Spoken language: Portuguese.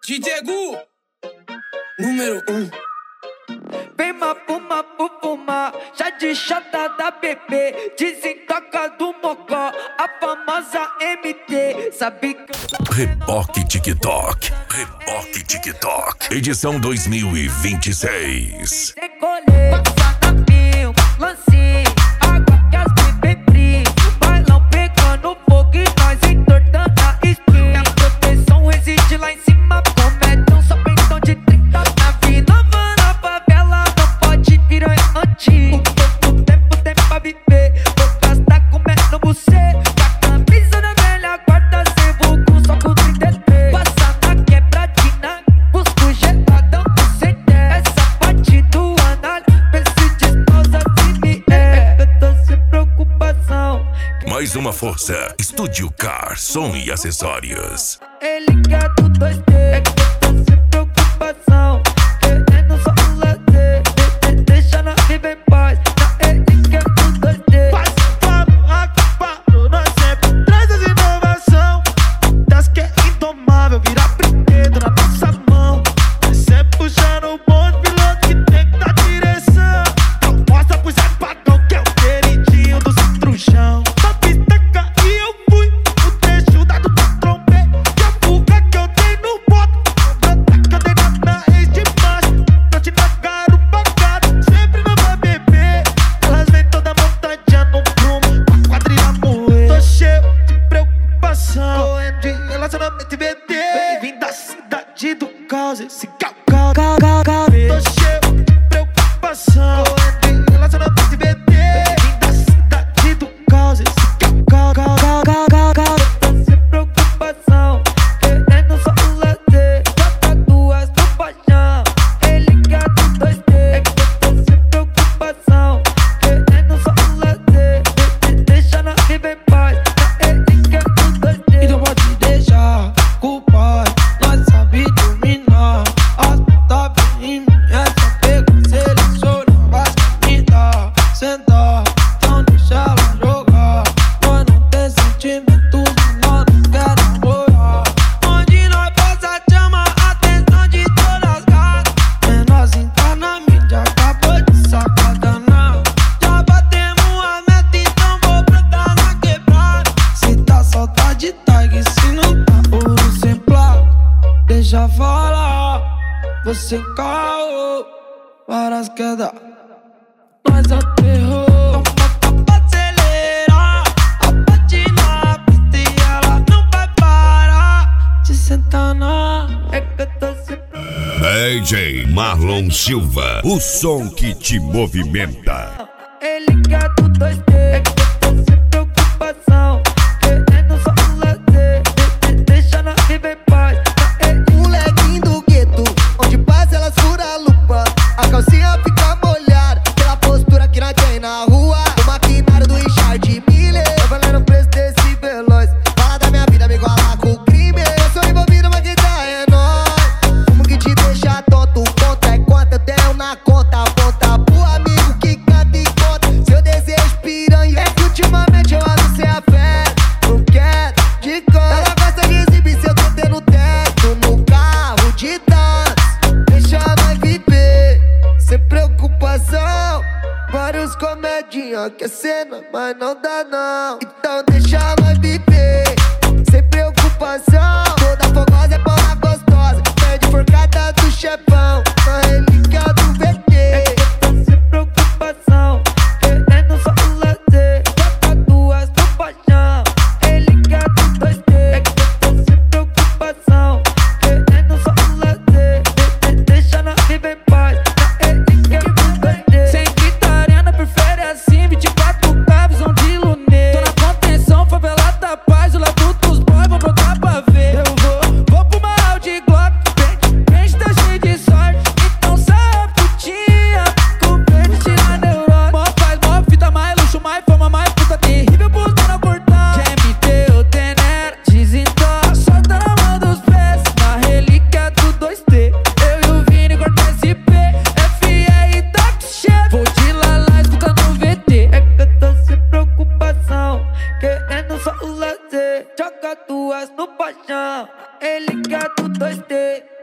DJ Gu, número 1. Vem mapuma, pupuma, já de chata da bebê, desentoca do mocó, a famosa MT, sabe que eu sou Reboque TikTok, Reboque TikTok, edição 2026. Decolei, sanapinho, lancinho, água que as bebê brilham, bailão pegando fogo e nós entortando a skin. A proteção reside lá em cima, comédia só pensão de 30 na vida nova na favela, não pode virar antigo. Pouco tempo tem pra viver, vou gastar comendo você. Com a camisa da velha guarda, sem vulgo, só com 33. Passa na quebradina, busco geladão do CT. Essa parte do anal, pense de esposa se me é. Eu tô sem preocupação. Mais uma força, Estúdio Car, som e acessórios. Ele quer do 2D, é que eu tô sem preocupação. Querendo só um lazer, deixa na vida em paz. Ele quer do 2D. Nós sempre traz as inovação. Das que é indomável, vira brinquedo na nossa mão. Nós sempre puxando o bonde, piloto que tem que dar direção. Então mostra pro Zé Pagão que é o queridinho do centro-chão. Na pista caí eu fui, no trecho dado pra trombei. Que a fuga que eu dei no moto, que eu dei na ex de macho. Não te negaram pagado, sempre não vai beber. Elas vêm toda montadinha no prumo, a quadrilha moer. Tô cheio de preocupação, correndo de relacionamento e VT. Bem-vindo à cidade do caos, esse caos. Tô cheio de preocupação, correndo de relacionamento e VT. Bem-vindo à cidade do caos, esse caos. Tô sem preocupação, querendo só um lazer. Joga duas no paixão, ele quer do 2D. É que eu tô sem preocupação, querendo só um lazer. Deixa na vida em paz, ele quer do 2D. Então pode deixar culpar, nós sabe dominar. As puta vem em mim, é só pego, seleciona, vai me dar, sentar, então deixa ela jogar. Nós não tem sentimento, nós não quer namorar. Onde nós passa chama a atenção de todas as gatas. Menorzinho tá na mídia, acabou de sacadanar. Já batemos a meta, então vou brotar na quebrada. Se tá solta de tag, se não tá ouro sem placa. Deixa falar, você encarou várias quedas. Nós aterrou, então bota pra acelerar. A bate na pista e ela não vai parar de sentar na. É que eu tô sem DJ Marlon Silva, o som que te movimenta. ele quer do 2D. É que eu tô sem preocupação, querendo só um lazer. Deixa na vida em paz. Molequinho do gueto, onde passa elas fura a lupa. A calcinha fica molhada, pela postura que nós tem na rua. O maquinário do Richard Miller, tô valendo o preço desse veloz. Fala da minha vida, me iguala com o crime. Eu sou envolvido, mas quem tá é nós. Como que te deixa tonto, conta é quanto eu tenho na conta. Aponta pro amigo que canta e conta seu desejo piranha. É que ultimamente eu ando sem a fé, não quero de canto. Ela gosta de exibir seu TT no teto, no carro de dança. Deixa nós viver, sem preocupação. Vários comedinha que é cena, mas não dá não. Então deixa nós viver, sem preocupação. Toda fogosa é bola gostosa, perde forcada do chefão. Na relíquia do VT. Tô sem preocupação, querendo só um lazer. Joga duas no paixão, ele quer do 2D. É que eu tô sem preocupação, querendo só um lazer. Deixa na vida em paz, ele quer do 2D. Sem gritaria na periferia assim, 24K, visão de lunê. Tô na contenção, favela da paz, o lado dos boys, vou brotar pra ver. Eu vou pro mal de Glock, gente tá cheio de sorte. Então sai putinha, com verde tira neurônio. Mó faz, mó fita, mais luxo, mais fama, mais puta terrível, botando a cortar. GMT ou Tenera, desentoca, solta na mão dos pés. Na relíquia do 2D, eu e o Vini corta SP, FR tá com chefe. Vou de lá escutando o VT. É que eu tô sem preocupação, querendo só o lazer. Joga duas no paixão, ele quer do 2D.